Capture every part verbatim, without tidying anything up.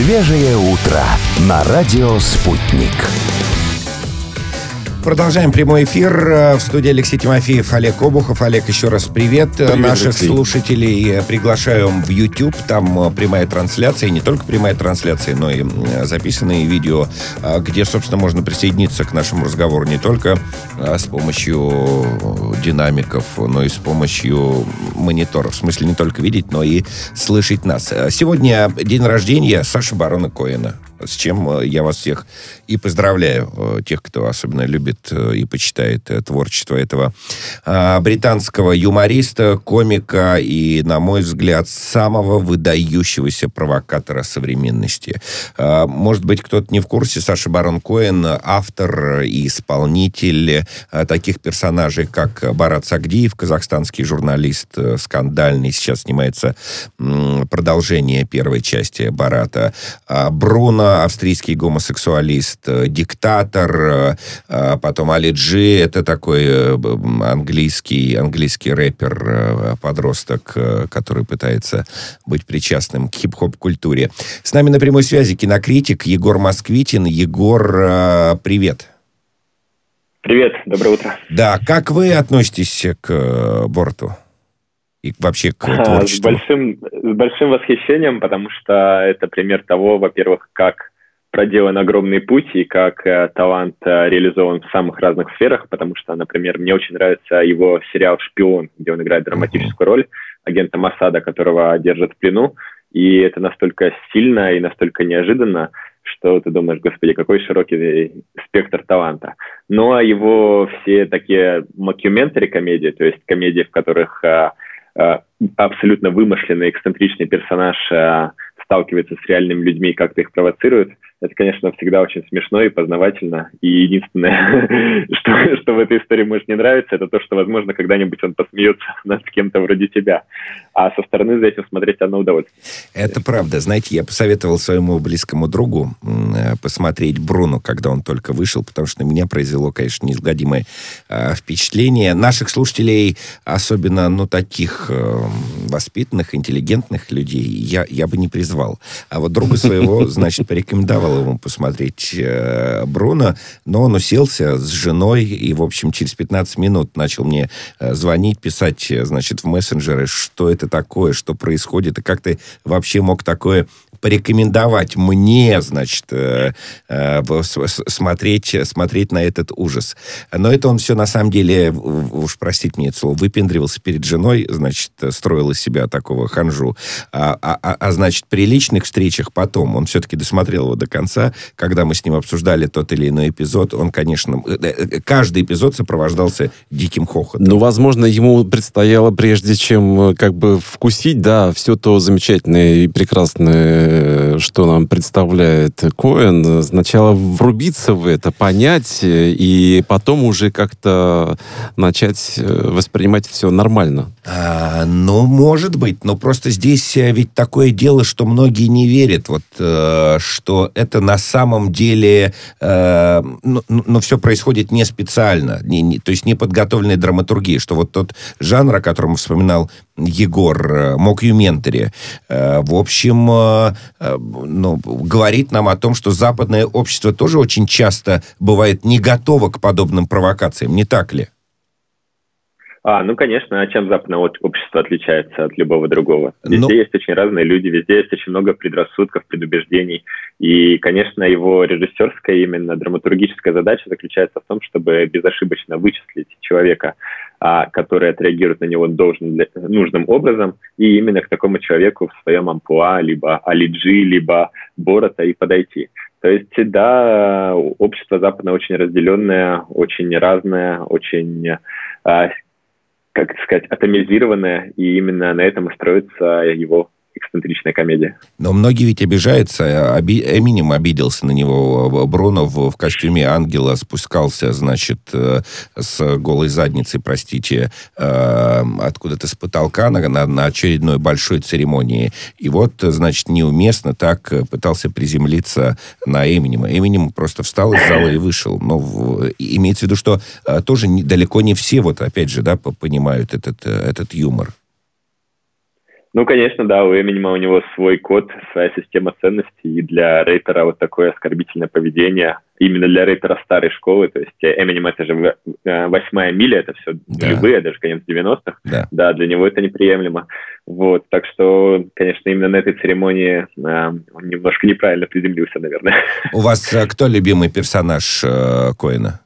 Свежее утро на радио «Спутник». Продолжаем прямой эфир. В студии Алексей Тимофеев, Олег Обухов. Олег, еще раз привет. Привет, наших Алексей. Слушателей приглашаем в YouTube. Там прямая трансляция, и не только прямая трансляция, но и записанные видео, где, собственно, можно присоединиться к нашему разговору не только с помощью динамиков, но и с помощью мониторов. В смысле, не только видеть, но и слышать нас. Сегодня день рождения Саши Барона Коэна, с чем я вас всех и поздравляю, тех, кто особенно любит и почитает творчество этого британского юмориста, комика и, на мой взгляд, самого выдающегося провокатора современности. Может быть, кто-то не в курсе, Саша Барон Коэн — автор и исполнитель таких персонажей, как Барат Сагдиев, казахстанский журналист, скандальный, сейчас снимается продолжение первой части Барата, Бруно, австрийский гомосексуалист, диктатор, потом Али Джи, это такой английский, английский рэпер, подросток, который пытается быть причастным к хип-хоп-культуре. С нами на прямой связи кинокритик Егор Москвитин. Егор, привет. Привет, доброе утро. Да, как вы относитесь к Борату? И вообще к творчеству? С большим, с большим восхищением, потому что это пример того, во-первых, как проделан огромный путь и как э, талант э, реализован в самых разных сферах, потому что, например, мне очень нравится его сериал «Шпион», где он играет драматическую роль агента Моссада, которого держат в плену, и это настолько сильно и настолько неожиданно, что ты думаешь, господи, какой широкий спектр таланта. Ну, а его все такие мокюментари комедии, то есть комедии, в которых э, э, абсолютно вымышленный, эксцентричный персонаж э, сталкивается с реальными людьми и как-то их провоцирует, это, конечно, всегда очень смешно и познавательно. И единственное, что, что в этой истории может не нравиться, это то, что, возможно, когда-нибудь он посмеется над кем-то вроде тебя. А со стороны за этим смотреть одно удовольствие. Это правда. Знаете, я посоветовал своему близкому другу посмотреть «Бруно», когда он только вышел, потому что на меня произвело, конечно, неизгладимое э, впечатление. Наших слушателей, особенно, ну, таких э, воспитанных, интеллигентных людей, я, я бы не призвал. А вот друга своего, значит, порекомендовал ему посмотреть э, «Бруно», но он уселся с женой и, в общем, через пятнадцать минут начал мне э, звонить, писать, значит, в мессенджеры, что это такое, что происходит, и как ты вообще мог такое порекомендовать мне, значит, э, э, смотреть, смотреть на этот ужас. Но это он все, на самом деле, уж простите мне это слово, выпендривался перед женой, значит, строил из себя такого ханжу. А, а, а значит, при личных встречах потом, он все-таки досмотрел его до конца, когда мы с ним обсуждали тот или иной эпизод, он, конечно, каждый эпизод сопровождался диким хохотом. Ну, возможно, ему предстояло, прежде чем как бы вкусить, да, все то замечательное и прекрасное, что нам представляет Коэн, сначала врубиться в это, понять, и потом уже как-то начать воспринимать все нормально. А, ну, может быть, но просто здесь ведь такое дело, что многие не верят, вот, э, что это на самом деле, э, ну, ну, все происходит не специально, не, не, то есть не подготовленной драматургии, что вот тот жанр, о котором вспоминал Егор, мокюментари, э, в общем, э, э, ну, говорит нам о том, что западное общество тоже очень часто бывает не готово к подобным провокациям, не так ли? А, ну, конечно, а чем западное общество отличается от любого другого? Везде ну... есть очень разные люди, везде есть очень много предрассудков, предубеждений. И, конечно, его режиссерская, именно драматургическая задача заключается в том, чтобы безошибочно вычислить человека, а, который отреагирует на него должным, нужным образом, и именно к такому человеку в своем амплуа, либо Али Джи, либо Бората и подойти. То есть, да, общество западное очень разделенное, очень разное, очень... А, как сказать, атомизированная, и именно на этом и строится его эксцентричная комедия. Но многие ведь обижаются. Оби... Эминем обиделся на него. Бруно в, в костюме ангела спускался, значит, э, с голой задницей, простите, э, откуда-то с потолка на, на, на очередной большой церемонии. И вот, значит, неуместно так пытался приземлиться на Эминема. Эминем просто встал из зала и вышел. Но в... имеется в виду, что э, тоже не, далеко не все, вот опять же, да, понимают этот, этот юмор. Ну, конечно, да, у Эминема у него свой код, своя система ценностей, и для рэпера вот такое оскорбительное поведение, именно для рэпера старой школы, то есть Эминем это же восьмая миля, это все нулевые, да. даже конец девяностых, да. да, для него это неприемлемо. Вот, так что, конечно, именно на этой церемонии э, он немножко неправильно приземлился, наверное. У вас э, кто любимый персонаж э, Коэна?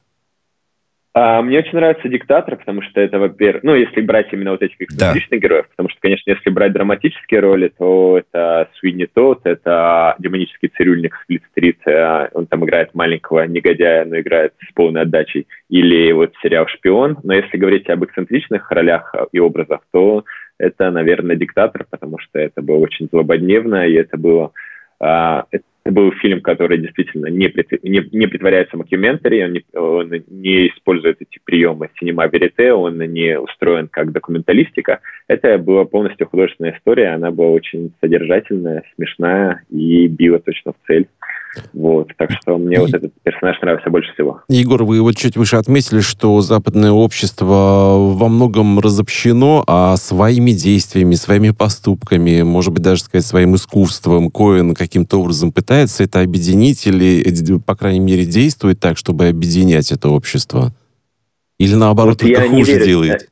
А, мне очень нравится «Диктатор», потому что это, во-первых, ну, если брать именно вот этих эксцентричных да. героев, потому что, конечно, если брать драматические роли, то это Суини Тодд, это демонический цирюльник с Флит-стрит, он там играет маленького негодяя, но играет с полной отдачей, или вот сериал «Шпион», но если говорить об эксцентричных ролях и образах, то это, наверное, «Диктатор», потому что это было очень злободневно, и это было... А, это был фильм, который действительно не, не, не притворяется мокюментари, он не, он не использует эти приемы синема верите, он не устроен как документалистика. Это была полностью художественная история, она была очень содержательная, смешная и била точно в цель. Вот, так что мне и... вот этот персонаж нравится больше всего. Егор, вы вот чуть выше отметили, что западное общество во многом разобщено, а своими действиями, своими поступками, может быть, даже сказать, своим искусством Коэн каким-то образом пытается это объединить или, по крайней мере, действует так, чтобы объединять это общество? Или, наоборот, вот только хуже верю, делает?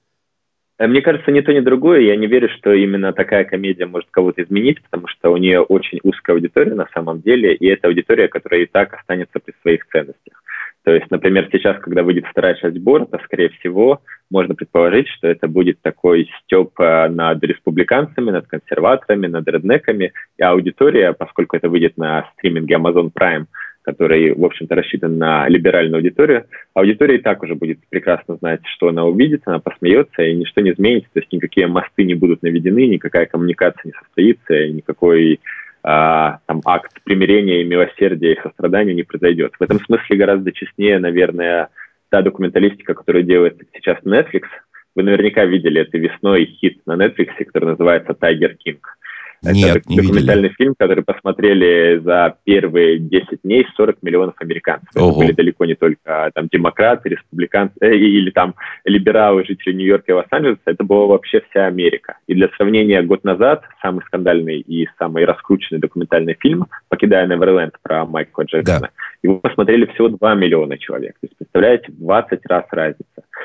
Мне кажется, ни то, ни другое. Я не верю, что именно такая комедия может кого-то изменить, потому что у нее очень узкая аудитория на самом деле, и это аудитория, которая и так останется при своих ценностях. То есть, например, сейчас, когда выйдет вторая часть Бората, скорее всего, можно предположить, что это будет такой стёб над республиканцами, над консерваторами, над реднеками, и аудитория, поскольку это выйдет на стриминге Amazon Prime, который, в общем-то, рассчитан на либеральную аудиторию, аудитория и так уже будет прекрасно знать, что она увидит, она посмеется, и ничто не изменится, то есть никакие мосты не будут наведены, никакая коммуникация не состоится, и никакой а, там, акт примирения и милосердия и сострадания не произойдет. В этом смысле гораздо честнее, наверное, та документалистика, которую делает сейчас Netflix. Вы наверняка видели это весной хит на Netflix, который называется «Тайгер Кинг». Нет, это документальный видели. фильм, который посмотрели за первые десять дней сорок миллионов американцев. Ого. Это были далеко не только там демократы, республиканцы э, или там либералы, жители Нью-Йорка и Лос-Анджелеса. Это была вообще вся Америка. И для сравнения, год назад самый скандальный и самый раскрученный документальный фильм «Покидая Неверленд» про Майкла Джексона. Да. Его посмотрели всего два миллиона человек. То есть, представляете, двадцать раз разница.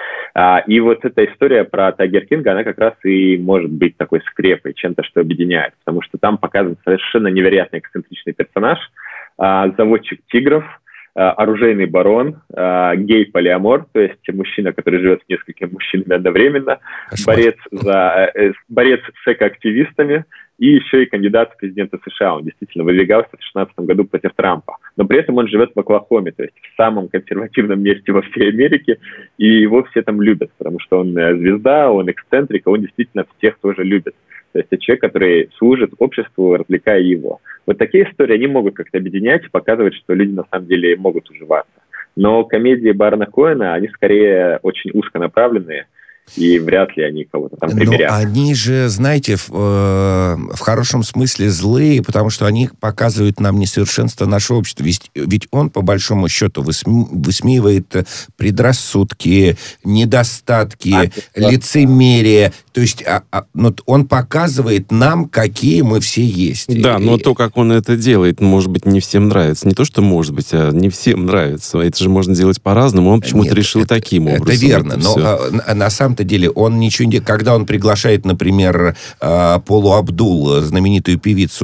А, и вот эта история про Тайгер Кинга, она как раз и может быть такой скрепой, чем-то, что объединяет. Потому что там показан совершенно невероятный эксцентричный персонаж, а, заводчик тигров, а, оружейный барон, а, гей-полиамор, то есть мужчина, который живет с несколькими мужчинами одновременно, борец, за, э, борец с экоактивистами, и еще и кандидат в президенты США. Он действительно выдвигался в две тысячи шестнадцатом году против Трампа. Но при этом он живет в Оклахоме, то есть в самом консервативном месте во всей Америке, и его все там любят, потому что он звезда, он эксцентрик, он действительно всех тоже любит. То есть это человек, который служит обществу, развлекая его. Вот такие истории, они могут как-то объединять и показывать, что люди на самом деле могут уживаться. Но комедии Барона Коэна, они скорее очень узконаправленные, и вряд ли они кого-то там примерят. Но они же, знаете, в, э, в хорошем смысле злые, потому что они показывают нам несовершенство нашего общества. Ведь, ведь он, по большому счету, высме, высмеивает предрассудки, недостатки, а, лицемерие. То есть а, а, ну, он показывает нам, какие мы все есть. Да, и, но то, как он это делает, может быть, не всем нравится. Не то, что может быть, а не всем нравится. Это же можно делать по-разному. Он почему-то Нет, решил это, таким образом. Это верно, это но а, на самом деле он ничего не... Когда он приглашает, например, Полу Абдул, знаменитую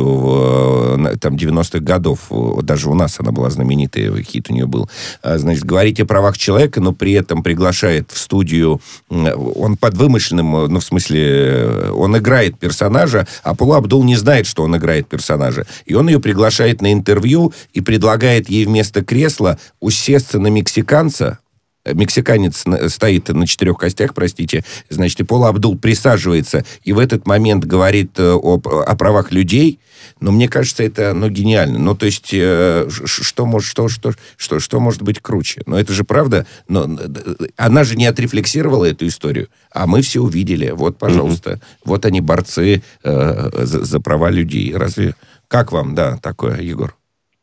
певицу там, девяностых годов, даже у нас она была знаменитая, хит у нее был, значит, говорить о правах человека, но при этом приглашает в студию... Он под вымышленным, ну, в смысле, он играет персонажа, а Полу Абдул не знает, что он играет персонажа. И он ее приглашает на интервью и предлагает ей вместо кресла усесться на мексиканца. Мексиканец стоит на четырех костях, простите, значит, и Пола Абдул присаживается и в этот момент говорит о, о правах людей, но мне кажется, это, ну, гениально. Ну, то есть, э, что, может, что, что, что, что может быть круче? Но это же правда, но она же не отрефлексировала эту историю, а мы все увидели. Вот, пожалуйста, mm-hmm. вот они, борцы э, за, за права людей. Разве, как вам, да, такое, Егор?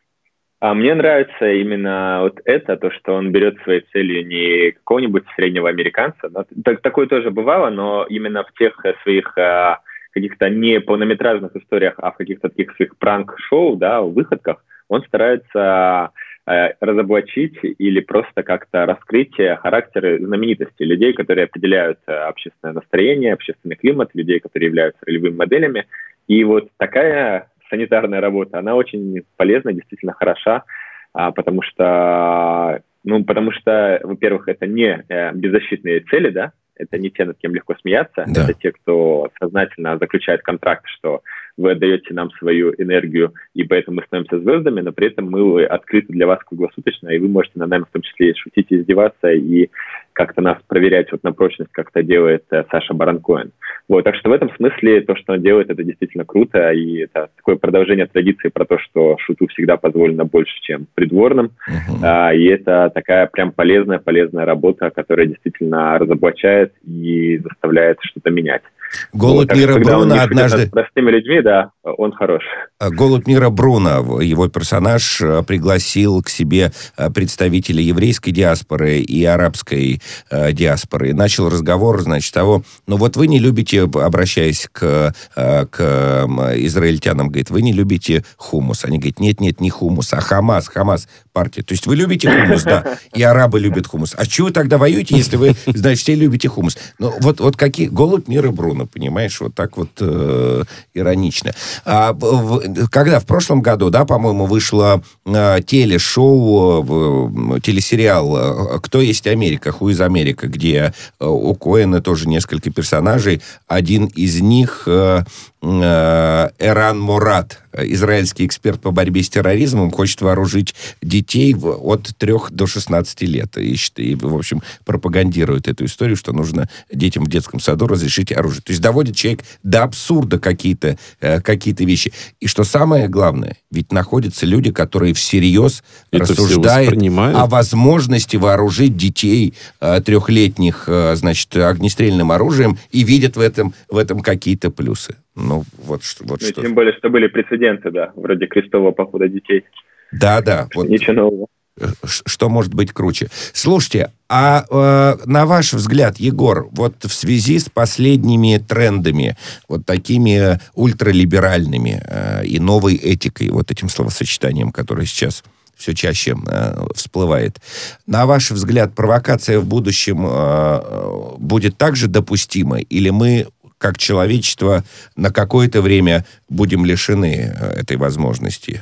А мне нравится именно вот это, то, что он берет своей целью не какого-нибудь среднего американца. Да? Так, такое тоже бывало, но именно в тех своих а, каких-то не полнометражных историях, а в каких-то таких своих пранк-шоу, да, выходках, он старается э, разоблачить или просто как-то раскрыть характеры знаменитостей, людей, которые определяют общественное настроение, общественный климат, людей, которые являются ролевыми моделями. И вот такая санитарная работа, она очень полезна, действительно хороша, а, потому что, ну, потому что, во-первых, это не э, беззащитные цели, да, это не те, над кем легко смеяться, да. Это те, кто сознательно заключает контракт, что вы отдаете нам свою энергию, и поэтому мы становимся звездами, но при этом мы открыты для вас круглосуточно, и вы можете над нами в том числе шутить и издеваться, и как-то нас проверять вот на прочность, как это делает э, Саша Барон Коэн. Вот, так что в этом смысле то, что он делает, это действительно круто, и это такое продолжение традиции про то, что шуту всегда позволено больше, чем придворным, uh-huh. а, и это такая прям полезная, полезная работа, которая действительно разоблачает и заставляет что-то менять. Голубь вот, мира что, Бруно однажды... С простыми людьми, да, он хорош. Голубь мира Бруно, его персонаж, пригласил к себе представителей еврейской диаспоры и арабской э, диаспоры. И начал разговор, значит, того, ну вот вы не любите, обращаясь к, э, к израильтянам, говорит, вы не любите хумус. Они говорят, нет-нет, не хумус, а Хамас, Хамас партия. То есть вы любите хумус, да, и арабы любят хумус. А чего вы тогда воюете, если вы, значит, все любите хумус? Ну вот, вот какие... Голубь мира Бруно, понимаешь, вот так вот э, иронично. А, в, когда в прошлом году, да, по-моему, вышло э, телешоу, э, телесериал «Кто есть Америка?», «Who is America?», где э, у Коэна тоже несколько персонажей. Один из них э, э, Эран Мурат, израильский эксперт по борьбе с терроризмом, хочет вооружить детей от трёх до шестнадцати лет. И, и, в общем, пропагандирует эту историю, что нужно детям в детском саду разрешить оружие. То есть доводит человек до абсурда какие-то, э, какие-то вещи. И что самое главное, ведь находятся люди, которые всерьез это рассуждают о возможности вооружить детей э, трехлетних, э, значит, огнестрельным оружием и видят в этом, в этом какие-то плюсы. Ну, вот, вот ну, что. Тем более, что были прецеденты, да, вроде крестового похода детей. Да, да. Вот. Ничего нового. Что может быть круче? Слушайте, а э, на ваш взгляд, Егор, вот в связи с последними трендами, вот такими ультралиберальными э, и новой этикой, вот этим словосочетанием, которое сейчас все чаще э, всплывает, на ваш взгляд, провокация в будущем э, будет также допустима? Или мы, как человечество, на какое-то время будем лишены э, этой возможности?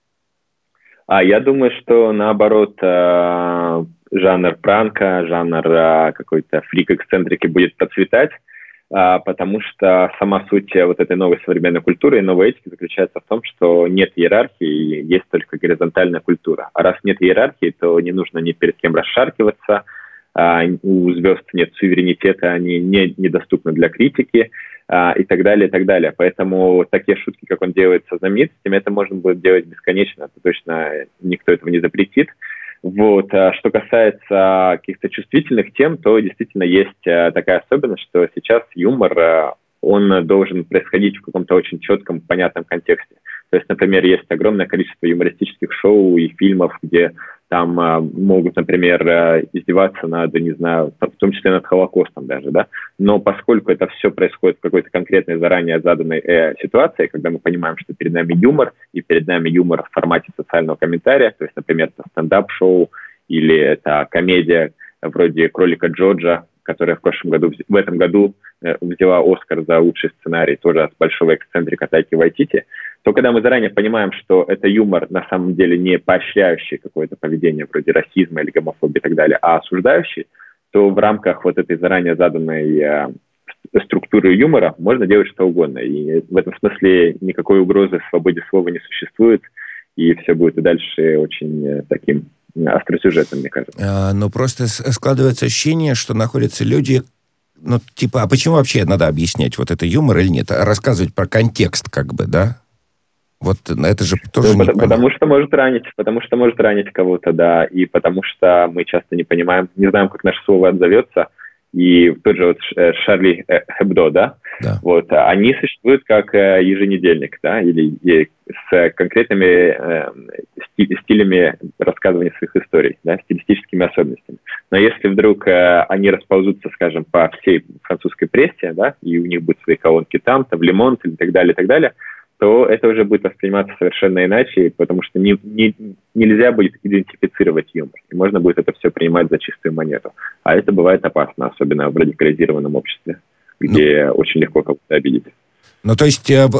А я думаю, что наоборот, э, жанр пранка, жанр э, какой-то фрик-эксцентрики будет процветать, э, потому что сама суть вот этой новой современной культуры и новой этики заключается в том, что нет иерархии, есть только горизонтальная культура. А раз нет иерархии, то не нужно ни перед кем расшаркиваться, э, у звезд нет суверенитета, они не, недоступны для критики, и так далее, и так далее. Поэтому такие шутки, как он делает со знаменитостями, это можно будет делать бесконечно. Это точно никто этого не запретит. Вот. А что касается каких-то чувствительных тем, то действительно есть такая особенность, что сейчас юмор, он должен происходить в каком-то очень четком, понятном контексте. То есть, например, есть огромное количество юмористических шоу и фильмов, где там а, могут, например, а, издеваться над, не знаю, в том числе над Холокостом даже, да, но поскольку это все происходит в какой-то конкретной, заранее заданной э, ситуации, когда мы понимаем, что перед нами юмор, и перед нами юмор в формате социального комментария, то есть, например, это стендап-шоу или это комедия вроде «Кролика Джорджа», которая в прошлом году, в этом году э, взяла Оскар за лучший сценарий, тоже от большого эксцентрика Тайки Вайтити, то когда мы заранее понимаем, что это юмор на самом деле не поощряющий какое-то поведение вроде расизма или гомофобии и так далее, а осуждающий, то в рамках вот этой заранее заданной э, структуры юмора можно делать что угодно. И в этом смысле никакой угрозы свободе слова не существует, и все будет и дальше очень э, таким остросюжетным, мне кажется. А, ну, просто складывается ощущение, что находятся люди, ну, типа, а почему вообще надо объяснять, вот это юмор или нет? А рассказывать про контекст, как бы, да? Вот это же тоже ну, не потому, потому что может ранить, потому что может ранить кого-то, да, и потому что мы часто не понимаем, не знаем, как наше слово отзовется, и тот же вот Шарли Hebdo, да, да. Вот, они существуют как еженедельник, да, или с конкретными э, стилями рассказывания своих историй, да, стилистическими особенностями. Но если вдруг э, они расползутся, скажем, по всей французской прессе, да, и у них будут свои колонки там-то, в Le Monde и так далее, и так далее, то это уже будет восприниматься совершенно иначе, потому что не, не, нельзя будет идентифицировать юмор. И можно будет это все принимать за чистую монету. А это бывает опасно, особенно в радикализированном обществе, где ну, очень легко кого-то обидеть. Ну, то есть в,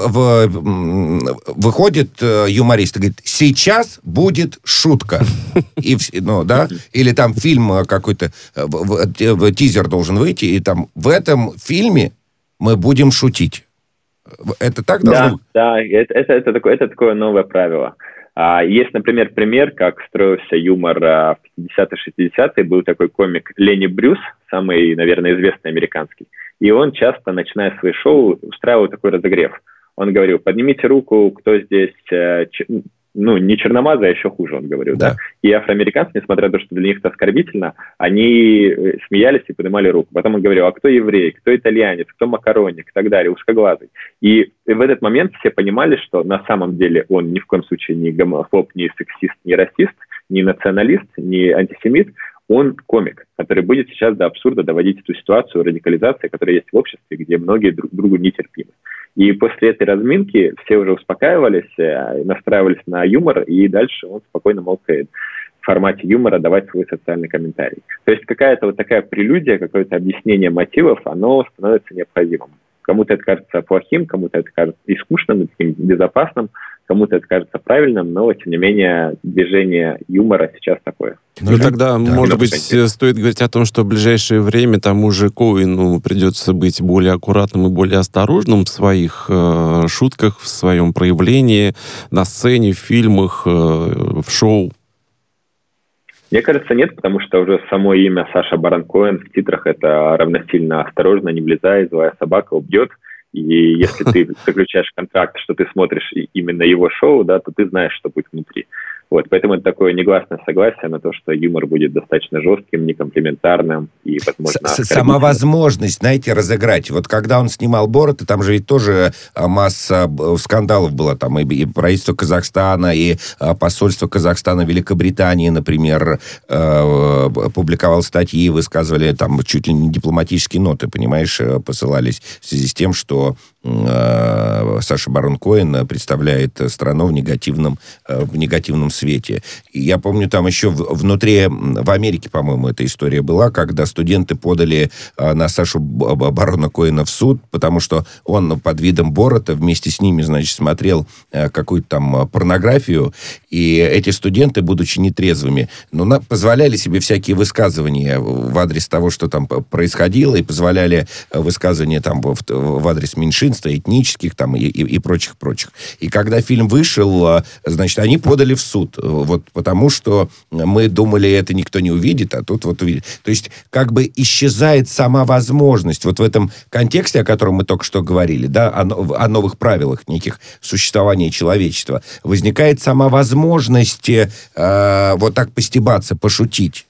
в, выходит юморист и говорит, сейчас будет шутка. И, ну, да? Или там фильм какой-то, в, в, тизер должен выйти, и там в этом фильме мы будем шутить. Это так должно быть? Да, да, это, это, это, такое, это такое новое правило. А, есть, например, пример, как строился юмор а, в пятидесятые-шестидесятые. Был такой комик Ленни Брюс, самый, наверное, известный американский. И он часто, начиная свои шоу, устраивал такой разогрев. Он говорил, поднимите руку, кто здесь... Э, ч... Ну, не черномазый, а еще хуже, он говорил, да. да? И афроамериканцы, несмотря на то, что для них это оскорбительно, они смеялись и поднимали руку. Потом он говорил, а кто еврей, кто итальянец, кто макаронник и так далее, узкоглазый. И в этот момент все понимали, что на самом деле он ни в коем случае не гомофоб, не сексист, не расист, не националист, не антисемит. Он комик, который будет сейчас до абсурда доводить эту ситуацию радикализации, которая есть в обществе, где многие друг другу нетерпимы. И после этой разминки все уже успокаивались, настраивались на юмор, и дальше он спокойно мог в формате юмора давать свой социальный комментарий. То есть какая-то вот такая прелюдия, какое-то объяснение мотивов, оно становится необходимым. Кому-то это кажется плохим, кому-то это кажется и скучным, и таким безопасным, кому-то это кажется правильным, но, тем не менее, движение юмора сейчас такое. Ну, и тогда, да, может быть, стоит говорить о том, что в ближайшее время тому же Коэну придется быть более аккуратным и более осторожным в своих э, шутках, в своем проявлении на сцене, в фильмах, э, в шоу. Мне кажется, нет, потому что уже само имя Саша Барон Коэн в титрах это равносильно осторожно, не влезай, злая собака убьет. И если ты заключаешь контракт, что ты смотришь именно его шоу, да, то ты знаешь, что будет внутри. Вот, поэтому это такое негласное согласие на то, что юмор будет достаточно жестким, некомплиментарным и, возможно... Сама возможность, знаете, разыграть. Вот когда он снимал «Бората», там же ведь тоже масса скандалов было. Там и, и правительство Казахстана, и посольство Казахстана в Великобритании, например, э, публиковало статьи, высказывали там чуть ли не дипломатические ноты, понимаешь, посылались в связи с тем, что э, Саша Барон Коэн представляет страну в негативном, э, в негативном свете. И я помню, там еще внутри, в Америке, по-моему, эта история была, когда студенты подали а, на Сашу Барона Коэна в суд, потому что он под видом Бората вместе с ними, значит, смотрел а, какую-то там порнографию, и эти студенты, будучи нетрезвыми, ну, на, позволяли себе всякие высказывания в адрес того, что там происходило, и позволяли высказывания там в, в адрес меньшинства, этнических там и, и, и прочих-прочих. И когда фильм вышел, значит, они подали в суд. Вот потому что мы думали, это никто не увидит, а тут вот увидит. То есть как бы исчезает сама возможность вот в этом контексте, о котором мы только что говорили, да, о, о новых правилах неких существования человечества, возникает сама возможность э, вот так постебаться, пошутить.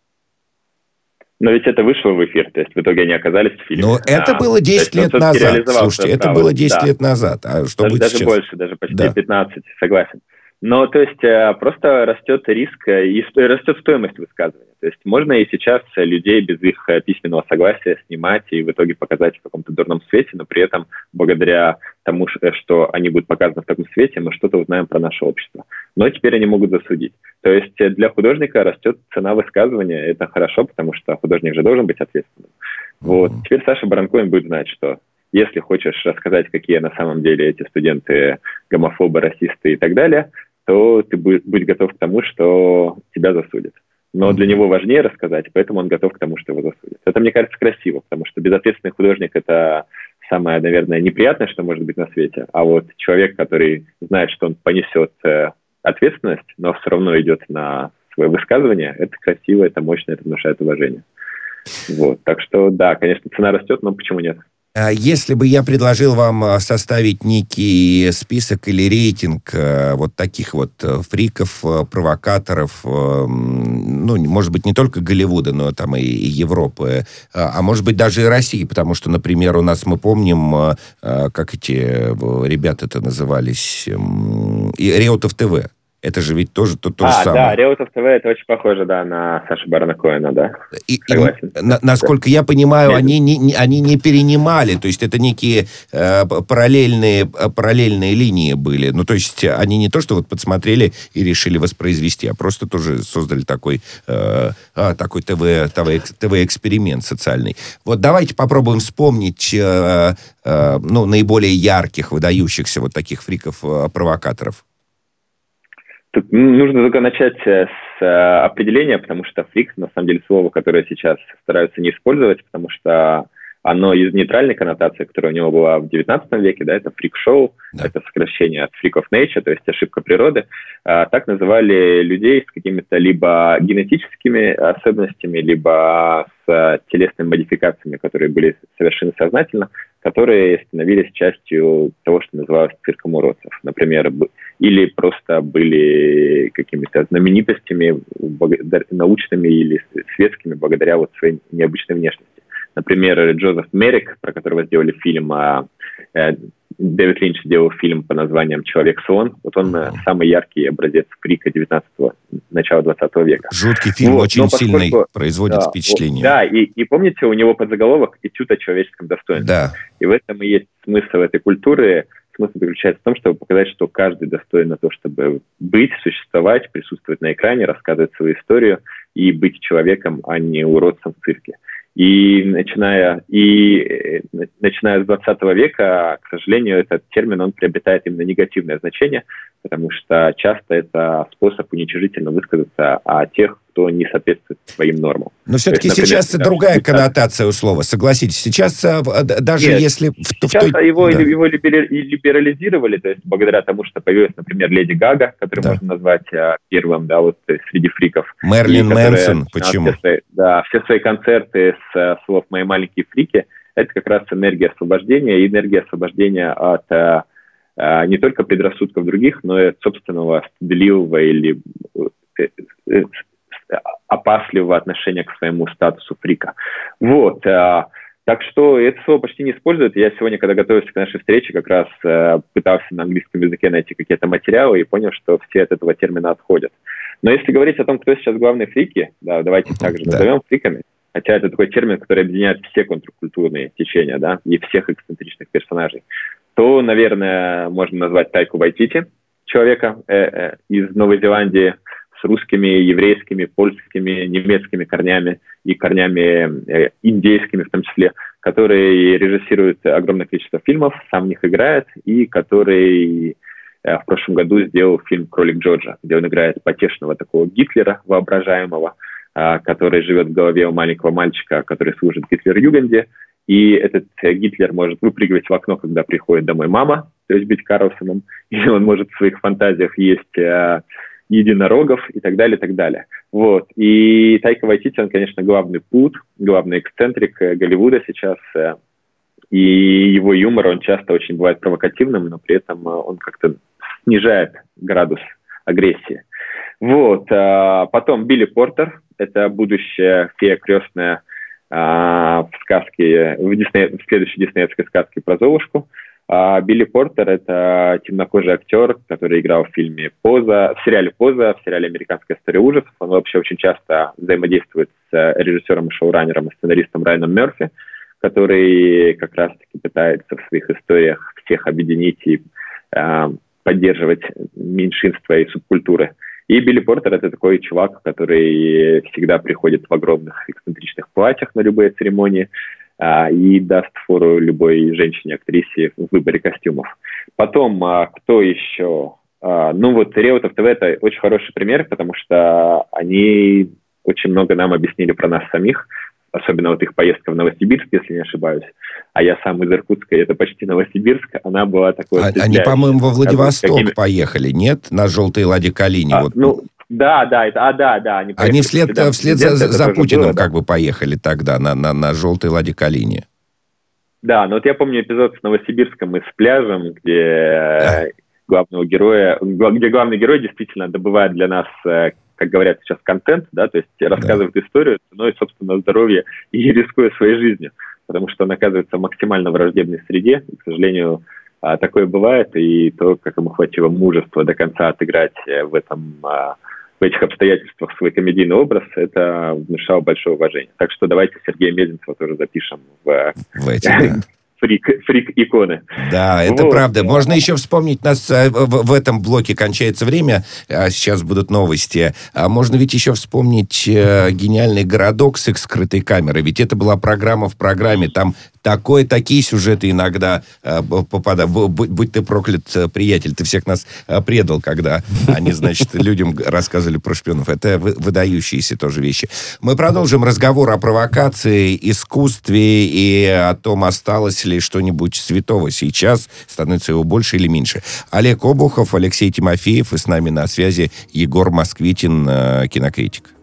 Но ведь это вышло в эфир, то есть в итоге они оказались в фильме. Но это а, было десять лет назад. Слушайте, это было десять лет назад. А что даже, будет даже сейчас? больше, даже почти да. пятнадцать, согласен. Но, то есть, просто растет риск и растет стоимость высказывания. То есть, можно и сейчас людей без их письменного согласия снимать и в итоге показать в каком-то дурном свете, но при этом, благодаря тому, что они будут показаны в таком свете, мы что-то узнаем про наше общество. Но теперь они могут засудить. То есть, для художника растет цена высказывания. Это хорошо, потому что художник же должен быть ответственным. Вот. Теперь Саша Барон Коэн будет знать, что если хочешь рассказать, какие на самом деле эти студенты гомофобы, расисты и так далее, то ты будь, будь готов к тому, что тебя засудят. Но для него важнее рассказать, поэтому он готов к тому, что его засудят. Это, мне кажется, красиво, потому что безответственный художник – это самое, наверное, неприятное, что может быть на свете. А вот человек, который знает, что он понесет ответственность, но все равно идет на свое высказывание, это красиво, это мощно, это внушает уважение. Вот. Так что, да, конечно, цена растет, но почему нет? Если бы я предложил вам составить некий список или рейтинг вот таких вот фриков, провокаторов, ну, может быть, не только Голливуда, но там и Европы, а может быть, даже и России, потому что, например, у нас, мы помним, как эти ребята-то назывались, Реутов ТВ. Это же ведь тоже то, то а, же самое. А, да, Реутов ТВ, это очень похоже, да, на Сашу Барона Коэна, да. И, и, на, насколько я понимаю, они не, не, они не перенимали, то есть это некие э, параллельные, параллельные линии были. Ну, то есть они не то, что вот подсмотрели и решили воспроизвести, а просто тоже создали такой, э, такой ТВ, ТВ, ТВ-эксперимент социальный. Вот давайте попробуем вспомнить э, э, ну, наиболее ярких, выдающихся вот таких фриков-провокаторов. Тут нужно только начать с э, определения, потому что фрик, на самом деле, слово, которое сейчас стараются не использовать, потому что оно из нейтральной коннотации, которая у него была в девятнадцатом веке, да, это фрик-шоу, да. Это сокращение от freak of nature, то есть ошибка природы. А, так называли людей с какими-то либо генетическими особенностями, либо с телесными модификациями, которые были совершены сознательно, которые становились частью того, что называлось цирком уродцев. Например, или просто были какими-то знаменитостями научными или светскими благодаря вот своей необычной внешности. Например, Джозеф Меррик, про которого сделали фильм, а Дэвид Линч сделал фильм по названием «Человек-слон». Вот он mm-hmm. самый яркий образец фрика девятнадцатого, начала двадцатого века. Жуткий фильм, вот, очень поскольку, сильный, производит да, впечатление. Да, и, и помните, у него подзаголовок «Этюд о человеческом достоинстве». Да. И в этом и есть смысл этой культуры. Смысл заключается в том, чтобы показать, что каждый достоин на то, чтобы быть, существовать, присутствовать на экране, рассказывать свою историю и быть человеком, а не уродцем в цирке. И начиная, и начиная с двадцатого века, к сожалению, этот термин он приобретает именно негативное значение, потому что часто это способ уничижительно высказаться о тех, кто не соответствует своим нормам. Но все-таки есть, например, сейчас да, другая коннотация у слова, согласитесь. Сейчас даже Нет, если... Сейчас в той... его, да. его либерализировали, то есть благодаря тому, что появилась, например, Леди Гага, которую да. можно назвать первым, да, вот среди фриков. Мэрилин Мэнсон, почему? Все свои, да, все свои концерты с слов «Мои маленькие фрики» — это как раз энергия освобождения, и энергия освобождения от а, не только предрассудков других, но и от собственного стыдливого или опасливого отношения к своему статусу фрика. Вот. Так что это слово почти не используют. Я сегодня, когда готовился к нашей встрече, как раз пытался на английском языке найти какие-то материалы и понял, что все от этого термина отходят. Но если говорить о том, кто сейчас главные фрики, да, давайте также да. назовем фриками, хотя это такой термин, который объединяет все контркультурные течения, да, и всех эксцентричных персонажей, то, наверное, можно назвать Тайку Вайтити, человека э, э, из Новой Зеландии, с русскими, еврейскими, польскими, немецкими корнями и корнями э, индейскими в том числе, который режиссирует огромное количество фильмов, сам в них играет, и который э, в прошлом году сделал фильм «Кролик Джорджа», где он играет потешного такого Гитлера воображаемого, э, который живет в голове у маленького мальчика, который служит в Гитлер-Югенде, и этот э, Гитлер может выпрыгивать в окно, когда приходит домой мама, то есть быть Карлсоном, и он может в своих фантазиях есть... Э, единорогов и так далее, и так далее. Вот. И Тайка Вайтити, он, конечно, главный пут, главный эксцентрик Голливуда сейчас. И его юмор, он часто очень бывает провокативным, но при этом он как-то снижает градус агрессии. Вот. Потом Билли Портер, это будущая фея крестная в сказке, в, Дисней, в следующей диснеевской сказке про Золушку. А Билли Портер — это темнокожий актер, который играл в фильме «Поза», в сериале «Поза», в сериале «Американская история ужасов». Он вообще очень часто взаимодействует с режиссером и шоураннером и сценаристом Райаном Мерфи, который как раз-таки пытается в своих историях всех объединить и э, поддерживать меньшинства и субкультуры. И Билли Портер — это такой чувак, который всегда приходит в огромных эксцентричных платьях на любые церемонии, и даст фору любой женщине-актрисе в выборе костюмов. Потом, кто еще? Ну вот Реутов ТВ — это очень хороший пример, потому что они очень много нам объяснили про нас самих, особенно вот их поездка в Новосибирск, если не ошибаюсь. А я сам из Иркутска, и это почти Новосибирск, она была такой... А, они, по-моему, во Владивосток какими... поехали, нет? На «Желтой Ладе Калине». А, вот. Ну, да, да, это, а, да, да. Они, они вслед, вслед за, за Путиным было, как да. бы поехали тогда на, на, на «Желтой Ладе Калине». Да, но вот я помню эпизод с Новосибирском и с пляжем, где главного героя, где главный герой действительно добывает для нас, как говорят сейчас, контент, да, то есть рассказывает да. историю ценой, собственно, здоровья и рискуя своей жизнью, потому что он оказывается в максимально враждебной среде, и, к сожалению, такое бывает, и то, как ему хватило мужества до конца отыграть в этом, в этих обстоятельствах свой комедийный образ, это внушало большое уважение. Так что давайте Сергея Мезенцева тоже запишем в... в эти, да. Фрик, фрик-иконы. Да, это вот. Правда. Можно еще вспомнить, нас в, в этом блоке кончается время, а сейчас будут новости. А можно ведь еще вспомнить э, гениальный городок с их скрытой камерой. Ведь это была программа в программе. Там такое, такие сюжеты иногда э, попадают. Будь, будь ты проклят, приятель, ты всех нас э, предал, когда они, значит, людям рассказывали про шпионов. Это вы, выдающиеся тоже вещи. Мы продолжим разговор о провокации, искусстве и о том, осталось ли что-нибудь святого сейчас, становится его больше или меньше. Олег Обухов, Алексей Тимофеев, и с нами на связи Егор Москвитин, кинокритик.